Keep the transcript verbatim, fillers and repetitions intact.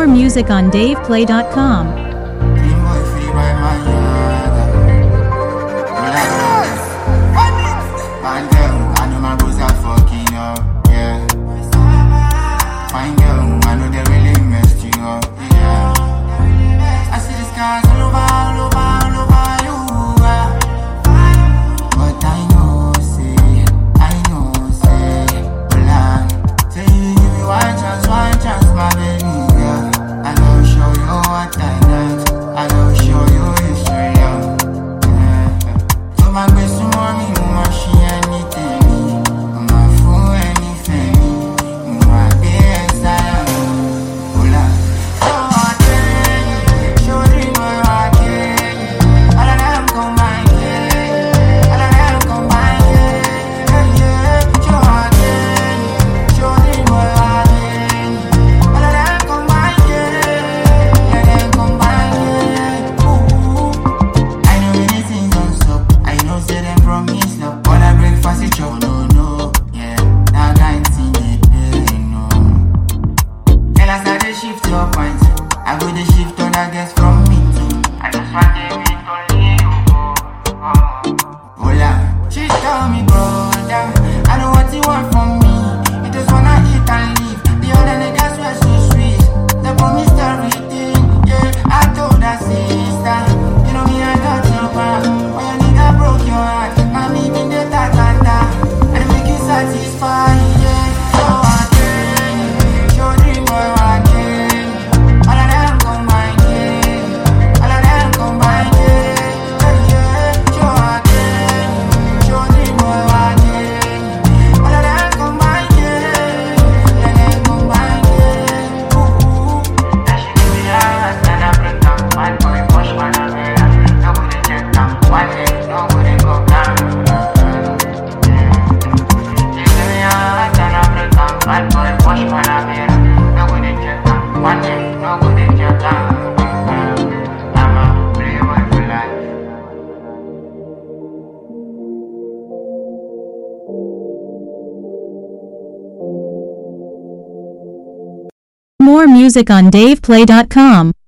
music on dave play dot com. I go the shift on I guess from me too. I just want to meet only you. Oh, hola. She tell me brother, I know what you want from me. You just wanna eat and leave. The other niggas were so sweet. They promised everything, yeah. I told her sister, you know me I got your back. When your nigga broke your heart, I'm even the tatata. And make you satisfied, yeah. So I tell show dream boy one day. More music on dave play dot com.